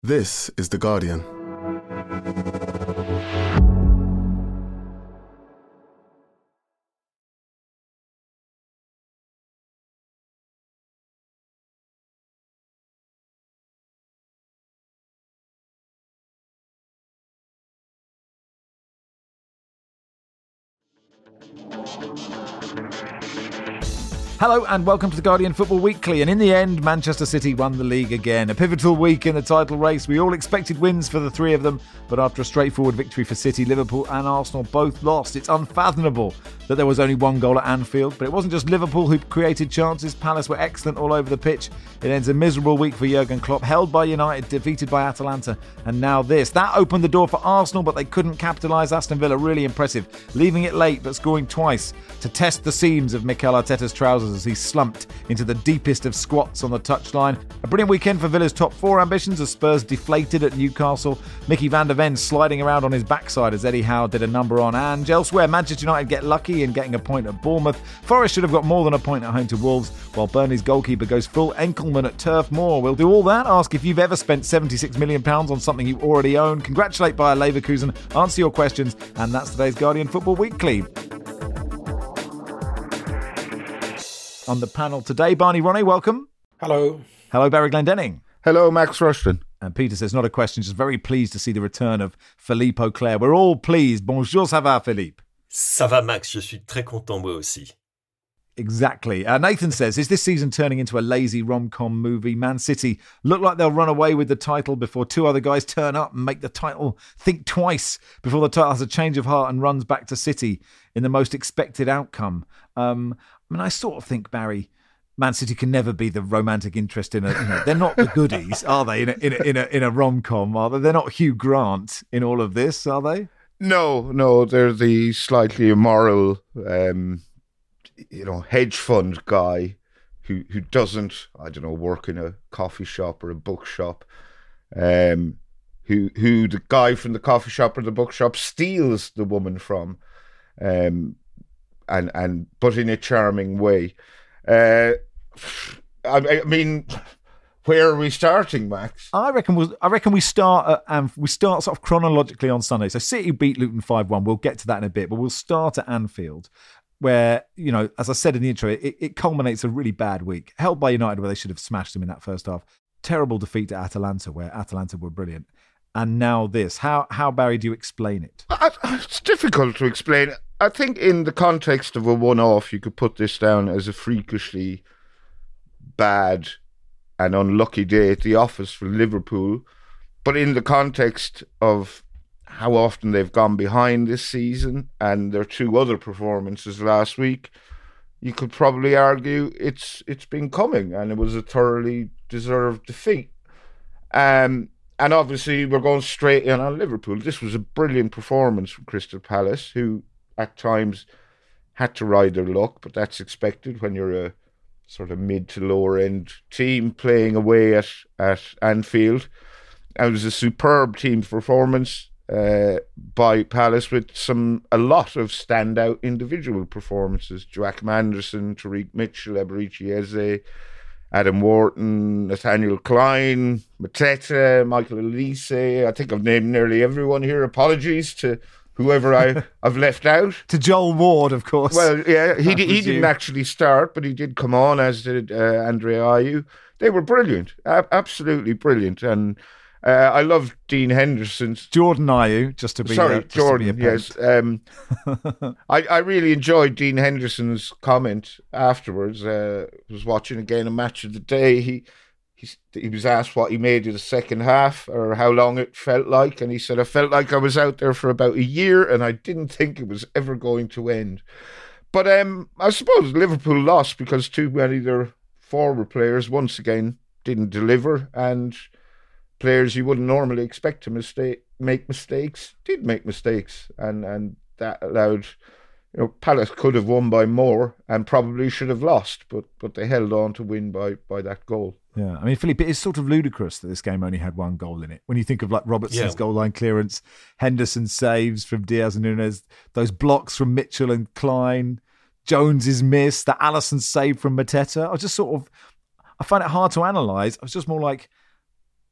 This is The Guardian. Hello and welcome to The Guardian Football Weekly. And in the end, Manchester City won the league again. A pivotal week in the title race. We all expected wins for the three of them, but after a straightforward victory for City, Liverpool and Arsenal both lost. It's unfathomable that there was only one goal at Anfield, but it wasn't just Liverpool who created chances. Palace were excellent all over the pitch. It ends a miserable week for Jurgen Klopp, held by United, defeated by Atalanta, and now this. That opened the door for Arsenal, but they couldn't capitalise. Aston Villa really impressive, leaving it late but scoring twice to test the seams of Mikel Arteta's trousers as he slumped into the deepest of squats on the touchline. A brilliant weekend for Villa's top four ambitions as Spurs deflated at Newcastle. Mickey van der Ven sliding around on his backside as Eddie Howe did a number on Ange. Elsewhere, Manchester United get lucky in getting a point at Bournemouth. Forest should have got more than a point at home to Wolves, while Burnley's goalkeeper goes full Enkelman at Turf Moor. We'll do all that, ask if you've ever spent £76 million on something you already own, congratulate Bayer Leverkusen, answer your questions, and that's today's Guardian Football Weekly. On the panel today, Barney Ronay, welcome. Hello. Hello, Barry Glendenning. Hello, Max Rushton. And Peter says, not a question, just very pleased to see the return of Philippe Auclair. We're all pleased. Bonjour, ça va, Philippe? Ça va, Max. Je suis très content, moi aussi. Exactly. Nathan says, is this season turning into a lazy rom-com movie? Man City look like they'll run away with the title before two other guys turn up and make the title think twice before the title has a change of heart and runs back to City in the most expected outcome. I sort of think, Barry, Man City can never be the romantic interest in a. They're not the goodies, are they? In a rom-com, are they? They're not Hugh Grant in all of this, are they? No, they're the slightly immoral, hedge fund guy who doesn't, work in a coffee shop or a bookshop. Who the guy from the coffee shop or the bookshop steals the woman from, and but in a charming way. I mean, where are we starting, Max? I reckon we start sort of chronologically on Sunday. So City beat Luton 5-1. We'll get to that in a bit, but we'll start at Anfield, where, as I said in the intro, it culminates a really bad week. Held by United, where they should have smashed them in that first half. Terrible defeat to Atalanta, where Atalanta were brilliant. And now this. How Barry, do you explain it? It's difficult to explain. I think in the context of a one-off, you could put this down as a freakishly bad and unlucky day at the office for Liverpool. But in the context of how often they've gone behind this season and their two other performances last week, you could probably argue it's been coming and it was a thoroughly deserved defeat. And obviously we're going straight in on Liverpool. This was a brilliant performance from Crystal Palace, who at times had to ride their luck, but that's expected when you're a sort of mid to lower end team playing away at Anfield. And it was a superb team performance by Palace with a lot of standout individual performances. Joachim Andersen, Tariq Mitchell, Eberici Eze, Adam Wharton, Nathaniel Klein, Mateta, Michael Elise. I think I've named nearly everyone here. Apologies to whoever I've left out. To Joel Ward, of course. Well, yeah, he didn't actually start, but he did come on, as did Andre Ayew. They were brilliant, absolutely brilliant. And I love Dean Henderson's... Jordan Ayew, just to be... Sorry, Jordan, yes. I really enjoyed Dean Henderson's comment afterwards. I was watching again a match of the day. He was asked what he made of the second half or how long it felt like. And he said, I felt like I was out there for about a year and I didn't think it was ever going to end. But I suppose Liverpool lost because too many of their forward players once again didn't deliver, and players you wouldn't normally expect to make mistakes did make mistakes, and that allowed, Palace could have won by more and probably should have lost, but they held on to win by that goal. Yeah, I mean, Philippe, it's sort of ludicrous that this game only had one goal in it. When you think of like Robertson's goal line clearance, Henderson's saves from Diaz and Nunes, those blocks from Mitchell and Klein, Jones's miss, the Alisson save from Mateta. I find it hard to analyse. I was just more like,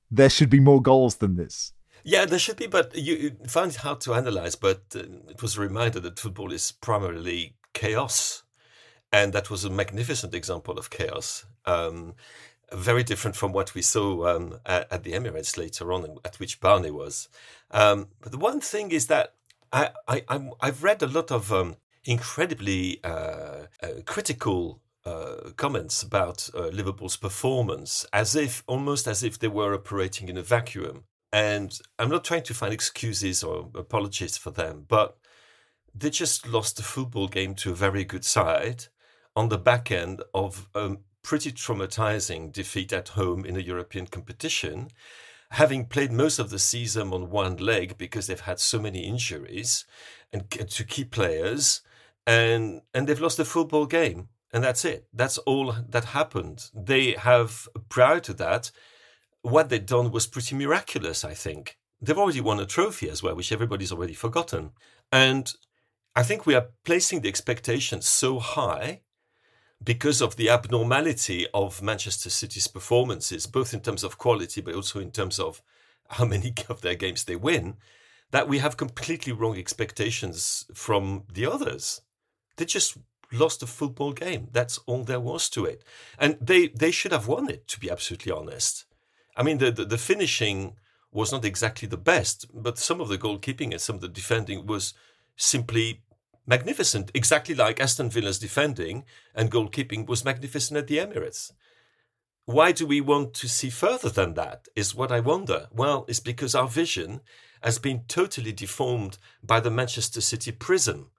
there should be more goals than this. Yeah, there should be, but you find it hard to analyze. But it was a reminder that football is primarily chaos. And that was a magnificent example of chaos. Very different from what we saw at the Emirates later on, at which Barney was. But the one thing is that I've read a lot of incredibly critical comments about Liverpool's performance, almost as if they were operating in a vacuum. And I'm not trying to find excuses or apologies for them, but they just lost a football game to a very good side on the back end of a pretty traumatizing defeat at home in a European competition, having played most of the season on one leg because they've had so many injuries and to key players, and they've lost a football game. And that's it. That's all that happened. They have, prior to that, what they'd done was pretty miraculous, I think. They've already won a trophy as well, which everybody's already forgotten. And I think we are placing the expectations so high because of the abnormality of Manchester City's performances, both in terms of quality, but also in terms of how many of their games they win, that we have completely wrong expectations from the others. They just lost a football game. That's all there was to it. And they should have won it, to be absolutely honest. I mean, the finishing was not exactly the best, but some of the goalkeeping and some of the defending was simply magnificent, exactly like Aston Villa's defending and goalkeeping was magnificent at the Emirates. Why do we want to see further than that, is what I wonder. Well, it's because our vision has been totally deformed by the Manchester City prism.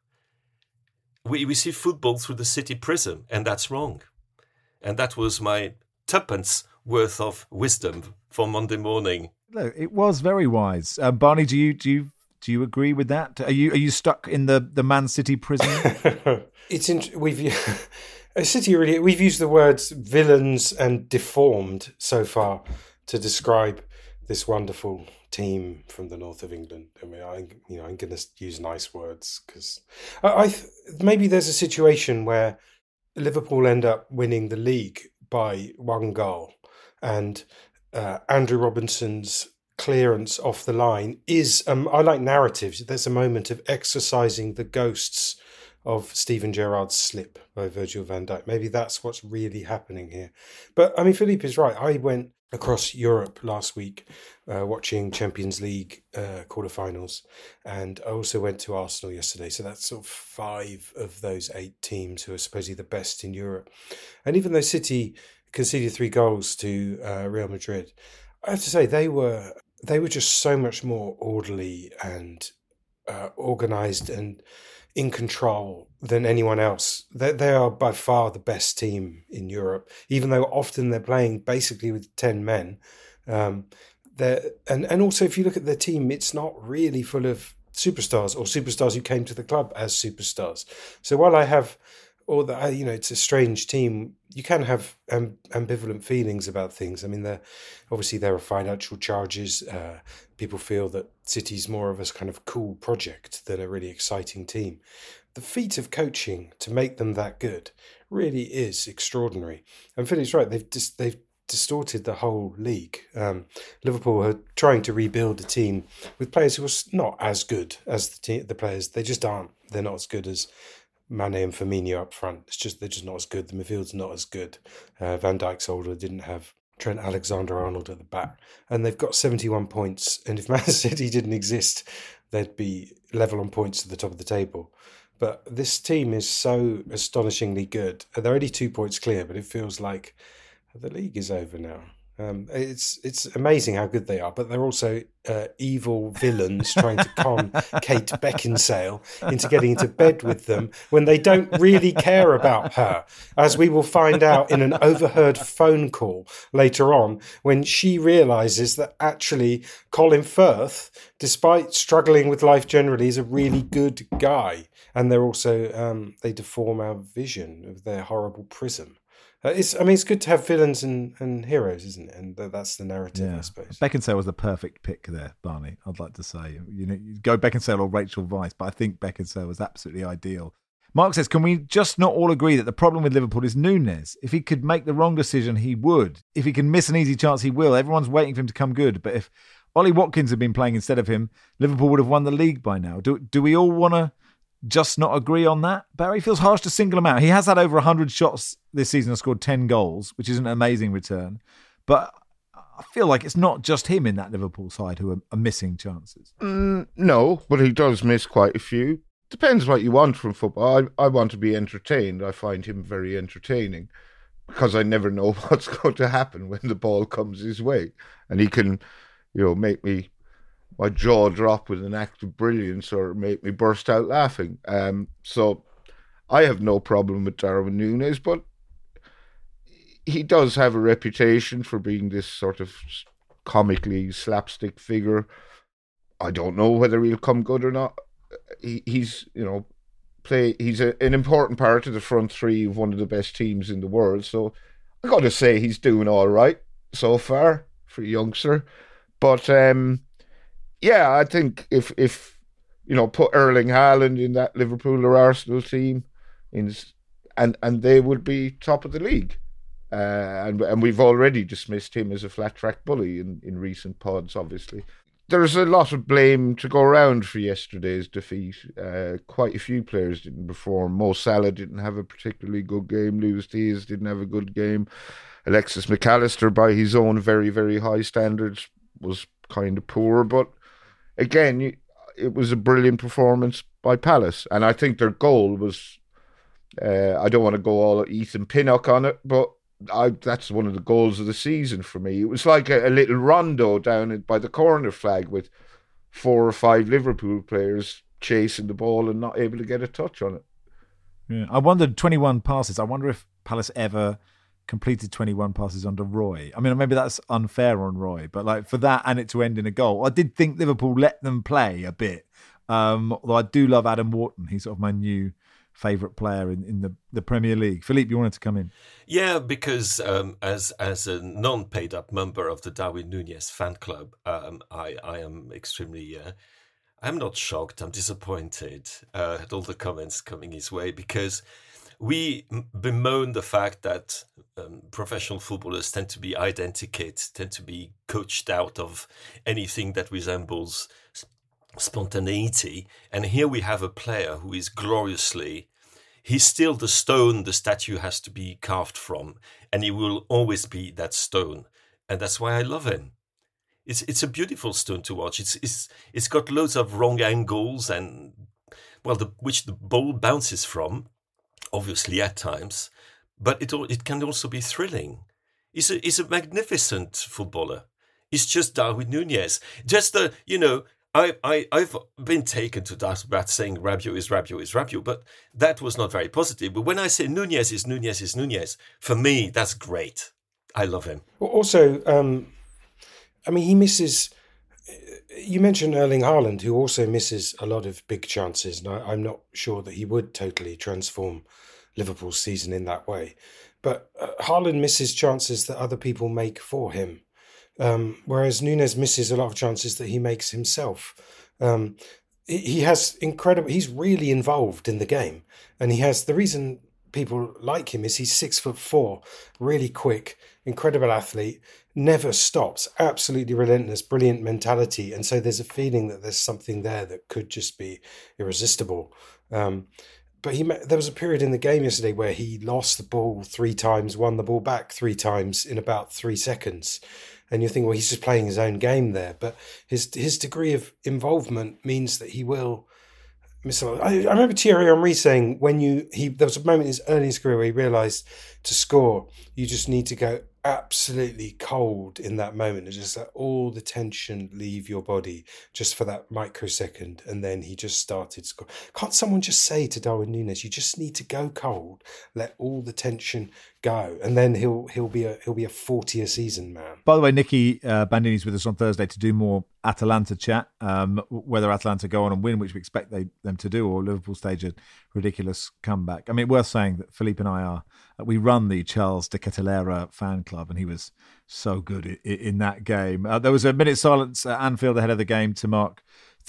We see football through the City prism, and that's wrong. And that was my tuppence worth of wisdom for Monday morning. No, it was very wise. Barney, do you agree with that? Are you stuck in the Man City prison? We've used the words villains and deformed so far to describe this wonderful team from the north of England. I mean, I'm going to use nice words because maybe there's a situation where Liverpool end up winning the league by one goal, and Andrew Robinson's clearance off the line is, I like narratives. There's a moment of exercising the ghosts of Steven Gerrard's slip by Virgil van Dijk. Maybe that's what's really happening here. But I mean, Philippe is right. I went across Europe last week watching Champions League quarterfinals, and I also went to Arsenal yesterday. So that's sort of 5 of those 8 teams who are supposedly the best in Europe. And even though City conceded 3 goals to Real Madrid, I have to say they were just so much more orderly and organised and in control than anyone else. They are by far the best team in Europe, even though often they're playing basically with 10 men. And also, if you look at their team, it's not really full of superstars or superstars who came to the club as superstars. So while I have all that, it's a strange team, you can have ambivalent feelings about things. I mean, there are financial charges. People feel that City's more of a kind of cool project than a really exciting team. The feat of coaching to make them that good really is extraordinary. And Philip's right; they've distorted the whole league. Liverpool are trying to rebuild a team with players who are not as good as the players. They just aren't. They're not as good as Mane and Firmino up front. They're just not as good. The midfield's not as good. Van Dijk's older, didn't have Trent Alexander-Arnold at the back. And they've got 71 points. And if Man City didn't exist, they'd be level on points at the top of the table. But this team is so astonishingly good. They're only 2 points clear, but it feels like the league is over now. It's amazing how good they are, but they're also evil villains trying to con Kate Beckinsale into getting into bed with them when they don't really care about her, as we will find out in an overheard phone call later on when she realises that actually Colin Firth, despite struggling with life generally, is a really good guy. And they're also, they deform our vision of their horrible prism. It's good to have villains and heroes, isn't it? And that's the narrative, I suppose. Beckinsale was the perfect pick there, Barney, I'd like to say. You go Beckinsale or Rachel Weisz, but I think Beckinsale was absolutely ideal. Mark says, can we just not all agree that the problem with Liverpool is Núñez? If he could make the wrong decision, he would. If he can miss an easy chance, he will. Everyone's waiting for him to come good. But if Ollie Watkins had been playing instead of him, Liverpool would have won the league by now. Do we all want to just not agree on that? Barry, feels harsh to single him out. He has had over 100 shots this season and scored 10 goals, which is an amazing return. But I feel like it's not just him in that Liverpool side who are missing chances. No, but he does miss quite a few. Depends what you want from football. I want to be entertained. I find him very entertaining because I never know what's going to happen when the ball comes his way. And he can, make my jaw drop with an act of brilliance or make me burst out laughing. So I have no problem with Darwin Núñez, but he does have a reputation for being this sort of comically slapstick figure. I don't know whether he'll come good or not. He's an important part of the front three of one of the best teams in the world. So I got to say he's doing all right so far for a youngster. But I think if put Erling Haaland in that Liverpool or Arsenal team, and they would be top of the league. And we've already dismissed him as a flat track bully in recent pods, obviously. There's a lot of blame to go around for yesterday's defeat. Quite a few players didn't perform. Mo Salah didn't have a particularly good game. Luis Diaz didn't have a good game. Alexis McAllister, by his own very, very high standards, was kind of poor. But again, it was a brilliant performance by Palace. And I think their goal was, I don't want to go all Ethan Pinnock on it, but that's one of the goals of the season for me. It was like a little rondo down by the corner flag with 4 or 5 Liverpool players chasing the ball and not able to get a touch on it. Yeah, I wondered 21 passes. I wonder if Palace ever completed 21 passes under Roy. I mean, maybe that's unfair on Roy, but like for that and it to end in a goal, I did think Liverpool let them play a bit. Although I do love Adam Wharton. He's sort of my new favourite player in the Premier League. Philippe, you wanted to come in? Yeah, because as a non-paid up member of the Darwin Núñez fan club, I am extremely... I'm not shocked, I'm disappointed at all the comments coming his way, because we bemoan the fact that professional footballers tend to be identicated, tend to be coached out of anything that resembles spontaneity. And here we have a player who is gloriously... He's still the stone the statue has to be carved from, and he will always be that stone. And that's why I love him. It's a beautiful stone to watch. It's got loads of wrong angles and which the ball bounces from, obviously at times, but it can also be thrilling. He's a magnificent footballer. He's just Darwin Núñez. Just I've been taken to that about saying Rabiot is Rabiot, but that was not very positive. But when I say Núñez is Núñez, for me, that's great. I love him. Also, he misses... You mentioned Erling Haaland, who also misses a lot of big chances, and I'm not sure that he would totally transform Liverpool's season in that way. But Haaland misses chances that other people make for him. Whereas Núñez misses a lot of chances that he makes himself. He has he's really involved in the game. And the reason people like him is he's 6'4", really quick, incredible athlete, never stops, absolutely relentless, brilliant mentality. And so there's a feeling that there's something there that could just be irresistible. But there was a period in the game yesterday where he lost the ball 3 times, won the ball back 3 times in about 3 seconds. And you think, well, he's just playing his own game there. But his degree of involvement means that he will miss a lot. I remember Thierry Henry saying there was a moment in his early career where he realised to score, you just need to go absolutely cold in that moment and just let all the tension leave your body just for that microsecond, and then he just started score. Can't someone just say to Darwin Núñez, you just need to go cold, let all the tension go, and then he'll be a 40-a-season man. By the way, Nicky Bandini's with us on Thursday to do more Atalanta chat, whether Atalanta go on and win, which we expect them to do, or Liverpool stage a ridiculous comeback. I mean, worth saying that Philippe and I we run the Charles de Ketelera fan club, and he was so good in that game. There was a minute's silence at Anfield ahead of the game to mark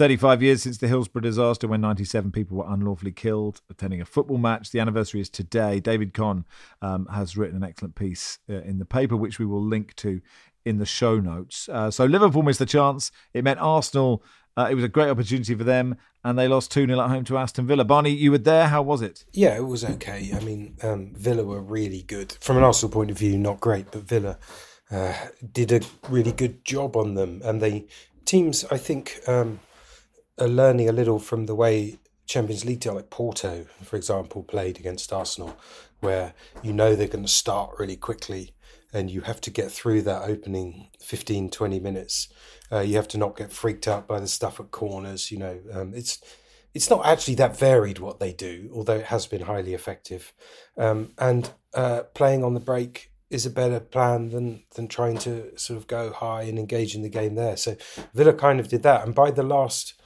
35 years since the Hillsborough disaster when 97 people were unlawfully killed attending a football match. The anniversary is today. David Conn has written an excellent piece in the paper, which we will link to in the show notes. So Liverpool missed the chance. It meant Arsenal, it was a great opportunity for them, and they lost 2-0 at home to Aston Villa. Barney, you were there. How was it? Yeah, it was okay. I mean, Villa were really good. From an Arsenal point of view, not great, but Villa did a really good job on them. And teams, I think, are learning a little from the way Champions League teams like Porto, for example, played against Arsenal, where they're going to start really quickly and you have to get through that opening 15, 20 minutes. You have to not get freaked out by the stuff at corners. It's not actually that varied what they do, although it has been highly effective. And playing on the break is a better plan than trying to sort of go high and engage in the game there. So Villa kind of did that. And by the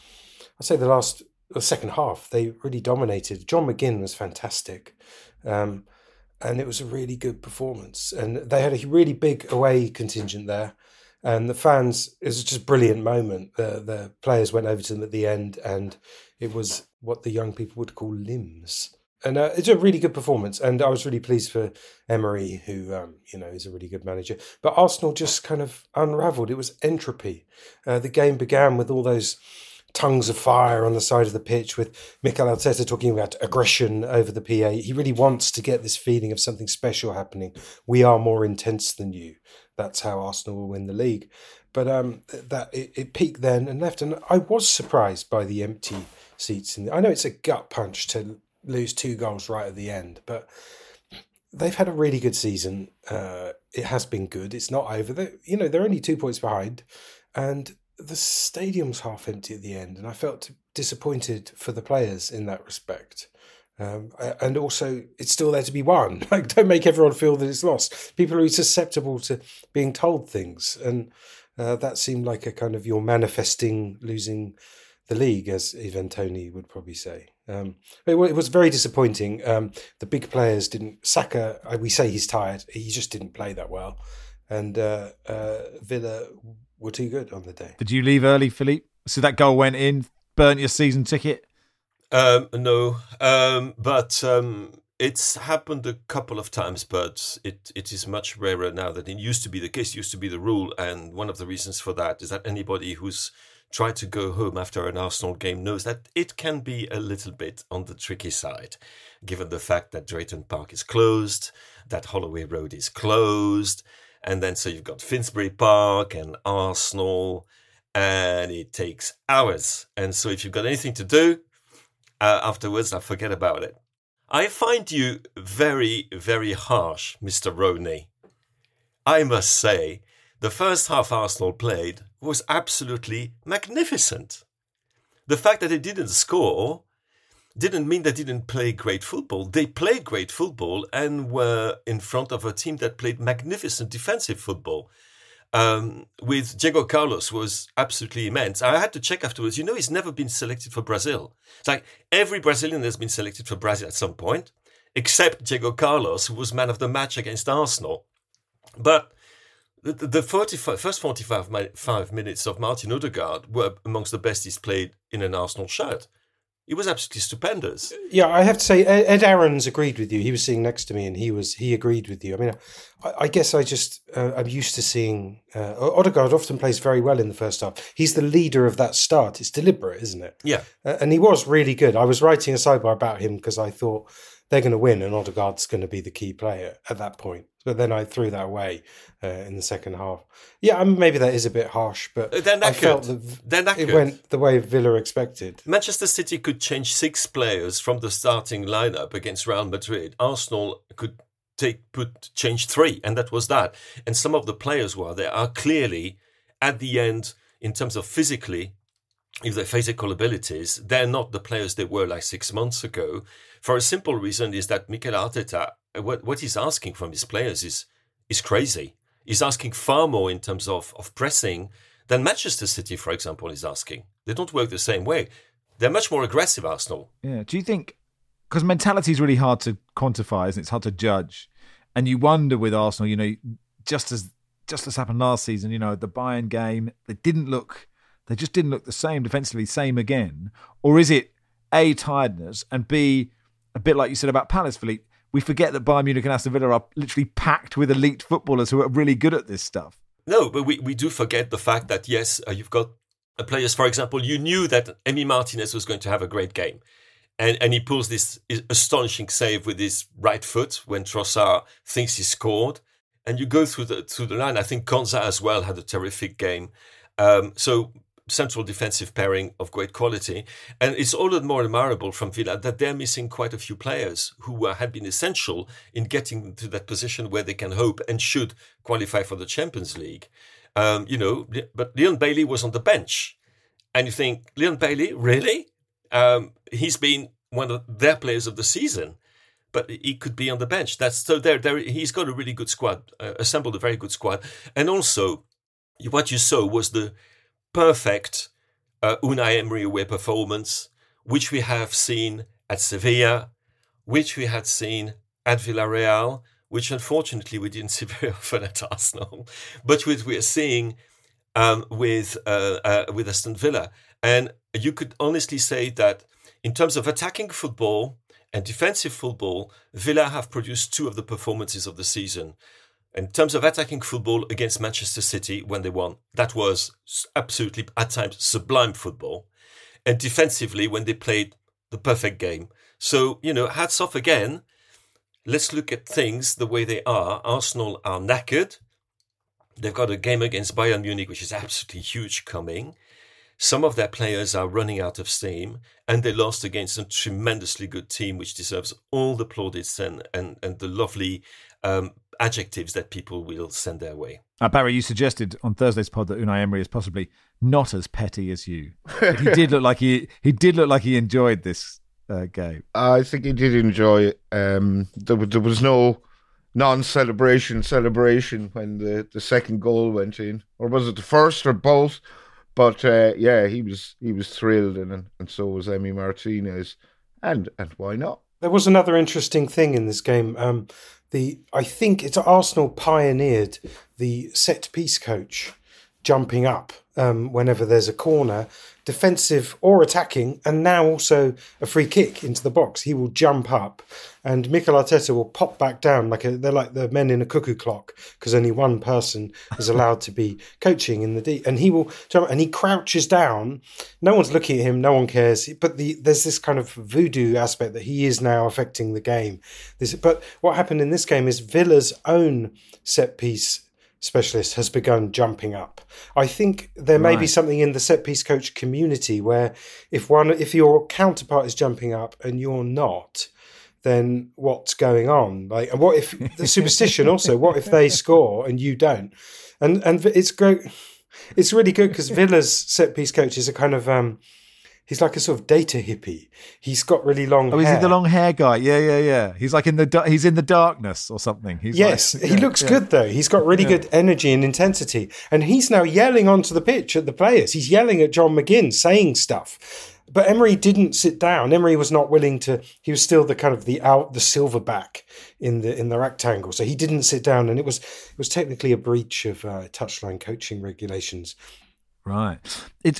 second half, they really dominated. John McGinn was fantastic. And it was a really good performance. And they had a really big away contingent there. And the fans, it was just a brilliant moment. The players went over to them at the end, and it was what the young people would call limbs. And it's a really good performance. And I was really pleased for Emery, who, is a really good manager. But Arsenal just kind of unravelled. It was entropy. The game began with all those tongues of fire on the side of the pitch, with Mikel Arteta talking about aggression over the PA. He really wants to get this feeling of something special happening. We are more intense than you. That's how Arsenal will win the league. But it peaked then and left. And I was surprised by the empty seats. I know it's a gut punch to lose 2 goals right at the end, but they've had a really good season. It has been good. It's not over. They're only 2 points behind, and the stadium's half empty at the end, and I felt disappointed for the players in that respect. And also, it's still there to be won. Like, don't make everyone feel that it's lost. People are susceptible to being told things, and that seemed like a kind of, you're manifesting losing the league, as Ivan Toney would probably say. It was very disappointing. The big players didn't. Saka, we say he's tired. He just didn't play that well, and Villa were too good on the day. Did you leave early, Philippe? So that goal went in, burnt your season ticket? No, but it's happened a couple of times, but it is much rarer now than it used to be the case. It used to be the rule, and one of the reasons for that is that anybody who's tried to go home after an Arsenal game knows that it can be a little bit on the tricky side, given the fact that Drayton Park is closed, that Holloway Road is closed, and then so you've got Finsbury Park and Arsenal, and it takes hours. And so if you've got anything to do afterwards, I forget about it. I find you very, very harsh, Mr. Roney. I must say, the first half Arsenal played was absolutely magnificent. The fact that they didn't score didn't mean they didn't play great football. They played great football and were in front of a team that played magnificent defensive football. With Diego Carlos was absolutely immense. I had to check afterwards. He's never been selected for Brazil. It's like every Brazilian has been selected for Brazil at some point, except Diego Carlos, who was man of the match against Arsenal. But the first 45 minutes of Martin Odegaard were amongst the best he's played in an Arsenal shirt. It was absolutely stupendous. Yeah, I have to say, Ed Aarons agreed with you. He was sitting next to me, and he agreed with you. I mean, I guess I'm used to seeing Odegaard often plays very well in the first half. He's the leader of that start. It's deliberate, isn't it? Yeah, and he was really good. I was writing a sidebar about him because I thought they're going to win, and Odegaard's going to be the key player at that point. But then I threw that away in the second half. Yeah, maybe that is a bit harsh, but I felt that it went the way Villa expected. Manchester City could change 6 players from the starting lineup against Real Madrid. Arsenal could change 3, and that was that. And some of the players who are there are clearly, at the end, in terms of physically, if their physical abilities, they're not the players they were like 6 months ago. For a simple reason is that Mikel Arteta, what he's asking from his players is crazy. He's asking far more in terms of pressing than Manchester City, for example, is asking. They don't work the same way. They're much more aggressive, Arsenal. Yeah. Do you think, because mentality is really hard to quantify, isn't it? It's hard to judge. And you wonder with Arsenal, just as happened last season, the Bayern game, they didn't look they just didn't look the same defensively, same again? Or is it A, tiredness, and B, a bit like you said about Palace, Philippe, we forget that Bayern Munich and Aston Villa are literally packed with elite footballers who are really good at this stuff. No, but we do forget the fact that, yes, you've got players, for example, you knew that Emi Martinez was going to have a great game. And he pulls this astonishing save with his right foot when Trossard thinks he scored. And you go through the line. I think Konza as well had a terrific game. So central defensive pairing of great quality. And it's all the more admirable from Villa that they're missing quite a few players who had been essential in getting to that position where they can hope and should qualify for the Champions League. But Leon Bailey was on the bench. And you think, Leon Bailey, really? He's been one of their players of the season, but he could be on the bench. He's got a really good squad, assembled a very good squad. And also, what you saw was the perfect Unai Emery away performance, which we have seen at Sevilla, which we had seen at Villarreal, which unfortunately we didn't see very often at Arsenal, but which we are seeing with Aston Villa. And you could honestly say that in terms of attacking football and defensive football, Villa have produced two of the performances of the season. In terms of attacking football against Manchester City when they won, that was absolutely, at times, sublime football. And defensively, when they played the perfect game. So, hats off again. Let's look at things the way they are. Arsenal are knackered. They've got a game against Bayern Munich, which is absolutely huge coming. Some of their players are running out of steam, and they lost against a tremendously good team, which deserves all the plaudits and the lovely adjectives that people will send their way. Barry, you suggested on Thursday's pod that Unai Emery is possibly not as petty as you. But he did look like he enjoyed this game. I think he did enjoy it. There was no celebration when the second goal went in, or was it the first or both? But he was thrilled, and so was Emi Martinez, and why not? There was another interesting thing in this game. I think it's Arsenal pioneered the set piece coach jumping up whenever there's a corner, defensive or attacking, and now also a free kick into the box. He will jump up, and Mikel Arteta will pop back down they're like the men in a cuckoo clock, because only one person is allowed to be coaching in the deep. And he will jump, and he crouches down. No one's looking at him. No one cares. But there's this kind of voodoo aspect that he is now affecting the game. But what happened in this game is Villa's own set piece specialist has begun jumping up. I think there may be something in the set piece coach community where if your counterpart is jumping up and you're not, then what's going on? And what if the superstition also? What if they score and you don't? And it's great. It's really good because Villa's set piece coach is a kind of he's like a sort of data hippie. He's got really long hair. Oh, is he the long hair guy? Yeah. He's like he's in the darkness or something. He looks good though. He's got really good energy and intensity. And he's now yelling onto the pitch at the players. He's yelling at John McGinn, saying stuff. But Emery didn't sit down. Emery was not willing to. He was still the kind of the silverback in the rectangle. So he didn't sit down, and it was technically a breach of touchline coaching regulations. Right. It's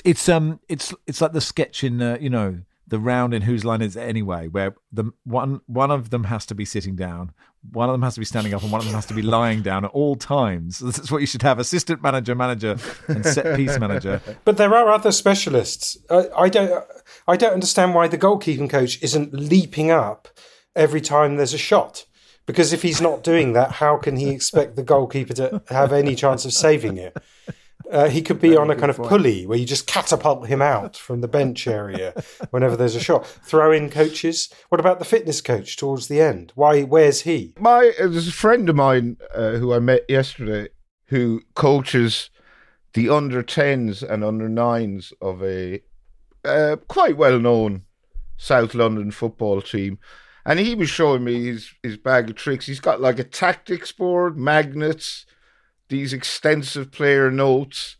like the sketch in the round in Whose Line Is It Anyway, where the one of them has to be sitting down, one of them has to be standing up, and one of them has to be lying down at all times. That's what you should have: assistant manager, and set piece manager. But there are other specialists. I don't understand why the goalkeeping coach isn't leaping up every time there's a shot. Because if he's not doing that, how can he expect the goalkeeper to have any chance of saving it? He could be on a kind of pulley where you just catapult him out from the bench area whenever there's a shot. Throw in coaches. What about the fitness coach towards the end? Where's he? There's a friend of mine who I met yesterday who coaches the under-10s and under-9s of a quite well-known South London football team. And he was showing me his bag of tricks. He's got like a tactics board, magnets, these extensive player notes.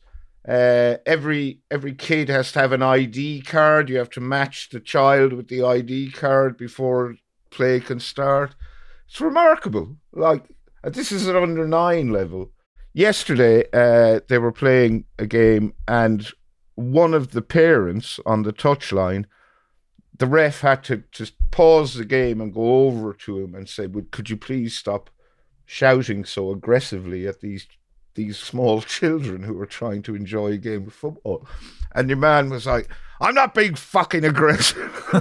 Every kid has to have an ID card. You have to match the child with the ID card before play can start. It's remarkable. Like, this is at under 9 level. Yesterday, they were playing a game, and one of the parents on the touchline, the ref had to just pause the game and go over to him and say, could you please stop shouting so aggressively at these small children who were trying to enjoy a game of football? And your man was like, I'm not being fucking aggressive.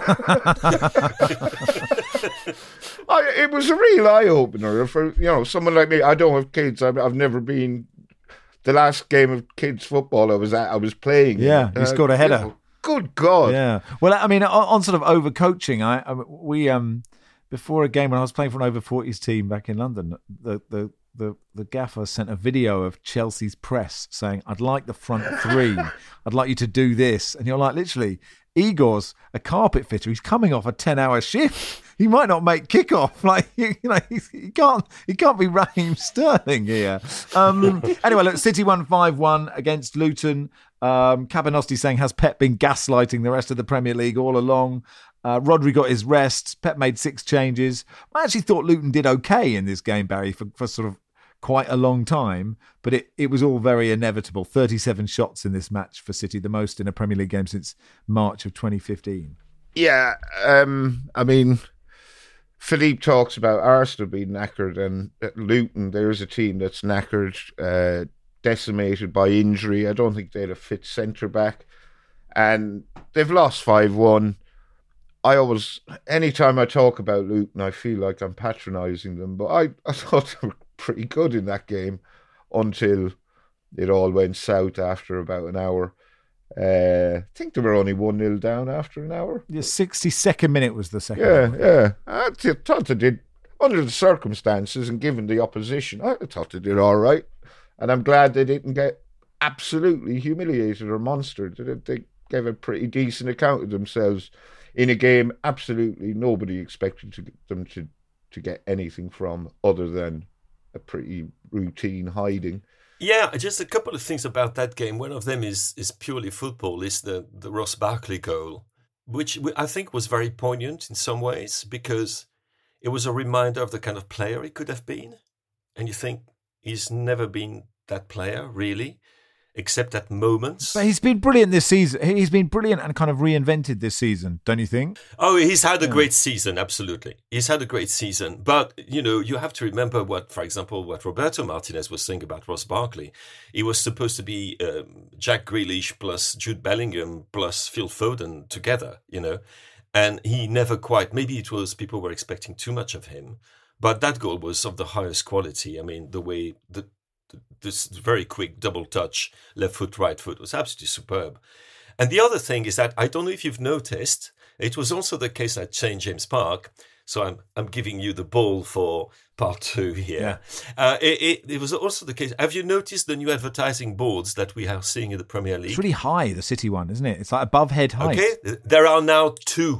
It was a real eye-opener for, someone like me. I don't have kids. I've never been... The last game of kids football I was playing. Yeah, you scored a header. Good God. Yeah. Well, I mean, on sort of overcoaching, we before a game when I was playing for an over 40s team back in London, the gaffer sent a video of Chelsea's press saying, I'd like the front three. I'd like you to do this. And you're like, literally, Igor's a carpet fitter. He's coming off a 10-hour shift. He might not make kickoff. Like, he can't be Raheem Sterling here. Anyway, look, City won 5-1 against Luton. Cabanosti saying, has Pep been gaslighting the rest of the Premier League all along? Rodri got his rest. Pep made 6 changes. I actually thought Luton did okay in this game, Barry, for sort of quite a long time, but it was all very inevitable. 37 shots in this match for City, the most in a Premier League game since March of 2015. Yeah, I mean, Philippe talks about Arsenal being knackered, and at Luton, there's a team that's knackered, decimated by injury. I don't think they had a fit centre-back, and they've lost 5-1. Anytime I talk about Luton, I feel like I'm patronising them, but I thought they were pretty good in that game until it all went south after about an hour. I think they were only 1-0 down after an hour. The 62nd minute was the second. Yeah. I thought they did, under the circumstances and given the opposition, I thought they did all right. And I'm glad they didn't get absolutely humiliated or monstered. They gave a pretty decent account of themselves in a game absolutely nobody expected them to get anything from other than a pretty routine hiding. Yeah, just a couple of things about that game. One of them is purely football, is the Ross Barkley goal, which I think was very poignant in some ways because it was a reminder of the kind of player he could have been. And you think he's never been that player, really, except at moments. But he's been brilliant this season. He's been brilliant and kind of reinvented this season, don't you think? Oh, he's had a great season, absolutely. He's had a great season. But, you have to remember what Roberto Martinez was saying about Ross Barkley. He was supposed to be Jack Grealish plus Jude Bellingham plus Phil Foden together, And he never quite, maybe it was people were expecting too much of him. But that goal was of the highest quality. I mean, the way this very quick double touch, left foot, right foot, was absolutely superb. And the other thing is that I don't know if you've noticed, it was also the case at St. James Park. So I'm giving you the ball for part 2 here. Yeah. It was also the case. Have you noticed the new advertising boards that we are seeing in the Premier League? It's really high, the City one, isn't it? It's like above head height. Okay, there are now two.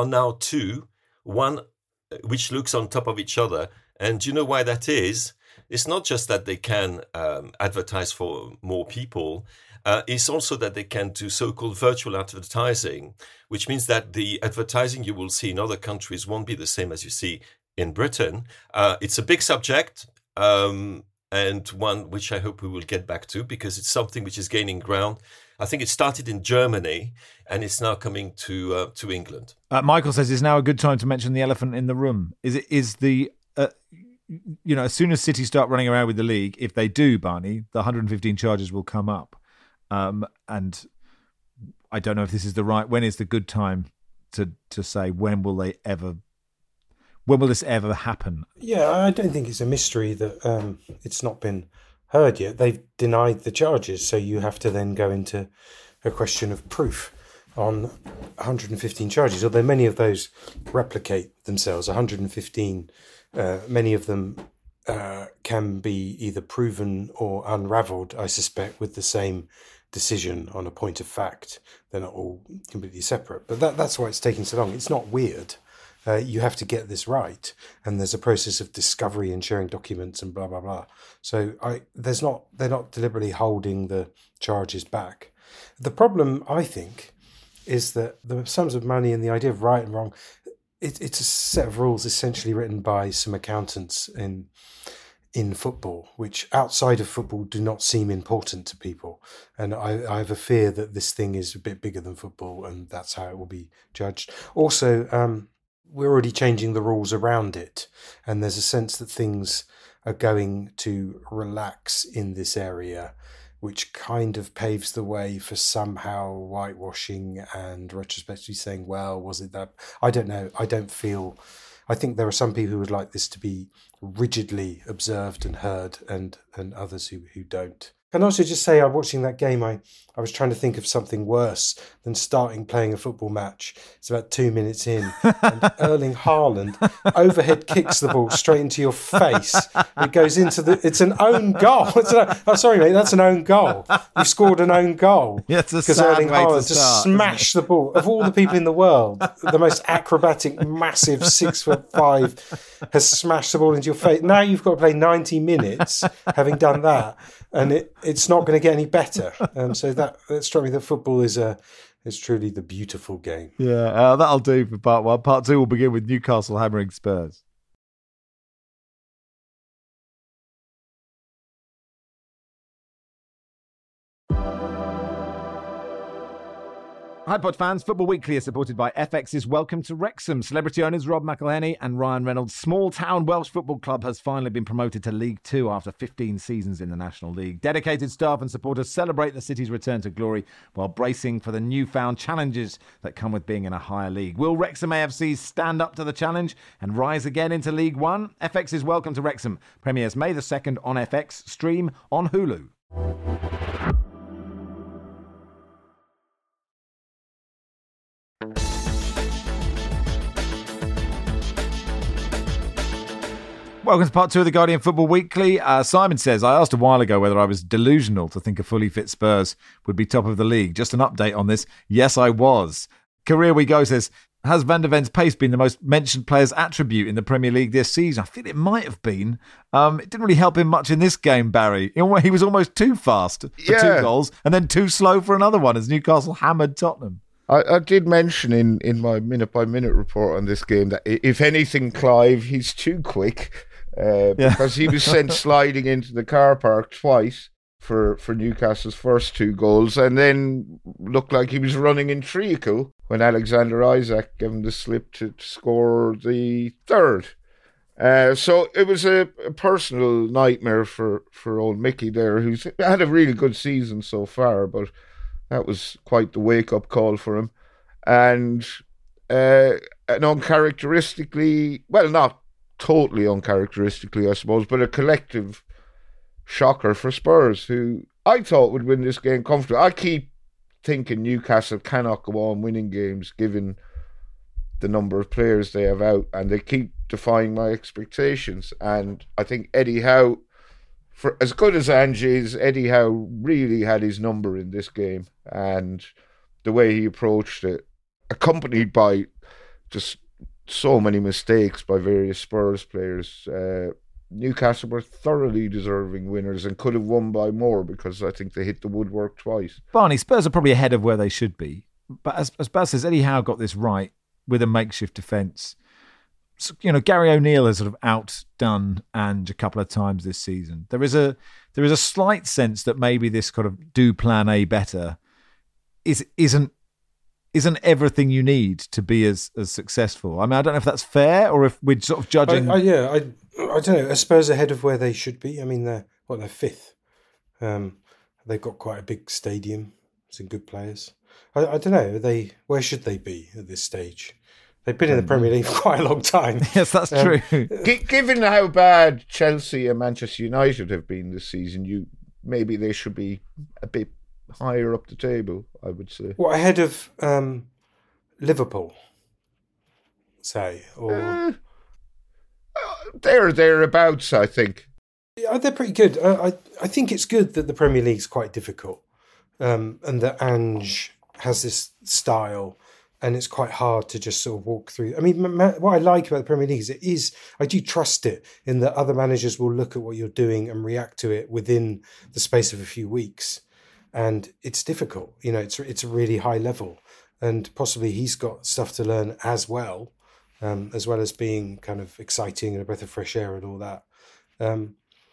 One which looks on top of each other. And do you know why that is? It's not just that they can advertise for more people. It's also that they can do so-called virtual advertising, which means that the advertising you will see in other countries won't be the same as you see in Britain. It's a big subject and one which I hope we will get back to because it's something which is gaining ground. I think it started in Germany and it's now coming to England. Michael says it's now a good time to mention the elephant in the room. As soon as City start running around with the league, if they do, Barney, the 115 charges will come up. And I don't know if this is when is the good time to say when will this ever happen? Yeah, I don't think it's a mystery that it's not been heard yet. They've denied the charges, so you have to then go into a question of proof on 115 charges, although many of those replicate themselves. 115, many of them can be either proven or unravelled, I suspect, with the same decision on a point of fact. They're not all completely separate. But that's why it's taking so long. It's not weird. You have to get this right. And there's a process of discovery and sharing documents and blah, blah, blah. So they're not deliberately holding the charges back. The problem, I think, is that the sums of money and the idea of right and wrong, it's a set of rules essentially written by some accountants in football, which outside of football do not seem important to people. And I have a fear that this thing is a bit bigger than football, and that's how it will be judged. Also, we're already changing the rules around it, and there's a sense that things are going to relax in this area, which kind of paves the way for somehow whitewashing and retrospectively saying, well, was it that? I don't know. I think there are some people who would like this to be rigidly observed and heard, and others who don't. And also just say, watching that game, I was trying to think of something worse than playing a football match. It's about 2 minutes in, and Erling Haaland overhead kicks the ball straight into your face. It goes it's an own goal. Sorry, mate, that's an own goal. You've scored an own goal. Yeah, it's a because sad Erling way to Haaland start, just smashed the ball. Of all the people in the world, the most acrobatic, massive 6'5" has smashed the ball into your face. Now you've got to play 90 minutes having done that. And it's not going to get any better. So that struck me that football is truly the beautiful game. Yeah, that'll do for part one. Part two will begin with Newcastle hammering Spurs. Hi Pod fans, Football Weekly is supported by FX's Welcome to Wrexham. Celebrity owners Rob McElhenney and Ryan Reynolds' small town Welsh football club has finally been promoted to League Two after 15 seasons in the National League. Dedicated staff and supporters celebrate the city's return to glory while bracing for the newfound challenges that come with being in a higher league. Will Wrexham AFC stand up to the challenge and rise again into League One? FX's Welcome to Wrexham premieres May the 2nd on FX, stream on Hulu. Welcome to part two of the Guardian Football Weekly. Simon says, I asked a while ago whether I was delusional to think a fully fit Spurs would be top of the league. Just an update on this. Yes, I was. Career We Go says, has Van der Ven's pace been the most mentioned player's attribute in the Premier League this season? I think it might have been. It didn't really help him much in this game, Barry. He was almost too fast for 2 goals and then too slow for another one as Newcastle hammered Tottenham. I did mention in my minute-by-minute report on this game that if anything, Clive, he's too quick. Because he was sent sliding into the car park twice for Newcastle's first 2 goals, and then looked like he was running in treacle when Alexander Isak gave him the slip to score the third. So it was a personal nightmare for old Mickey there, who's had a really good season so far, but that was quite the wake-up call for him. And uncharacteristically, well, not totally uncharacteristically, I suppose, but a collective shocker for Spurs, who I thought would win this game comfortably. I keep thinking Newcastle cannot go on winning games given the number of players they have out, and they keep defying my expectations. And I think Eddie Howe, for as good as Ange is, Eddie Howe really had his number in this game, and the way he approached it, accompanied by just so many mistakes by various Spurs players. Newcastle were thoroughly deserving winners and could have won by more because I think they hit the woodwork twice. Barney, Spurs are probably ahead of where they should be. But as Baz says, Eddie Howe got this right with a makeshift defence. So, Gary O'Neill has sort of outdone Ange a couple of times this season. There is a slight sense that maybe this kind of do plan A better isn't everything you need to be as successful. I mean, I don't know if that's fair or if we're sort of judging. I don't know. Are Spurs ahead of where they should be? I mean, they're fifth. They've got quite a big stadium. Some good players. I don't know. Where should they be at this stage? They've been in the Premier League for quite a long time. Yes, that's true. Given how bad Chelsea and Manchester United have been this season, maybe they should be a bit higher up the table, I would say. What, ahead of Liverpool, say? Or they're thereabouts, I think. Yeah, they're pretty good. I think it's good that the Premier League's quite difficult, and that Ange has this style, and it's quite hard to just sort of walk through. I mean, what I like about the Premier League is I do trust it in that other managers will look at what you're doing and react to it within the space of a few weeks. And it's difficult, it's a really high level, and possibly he's got stuff to learn as well as being kind of exciting and a breath of fresh air and all that.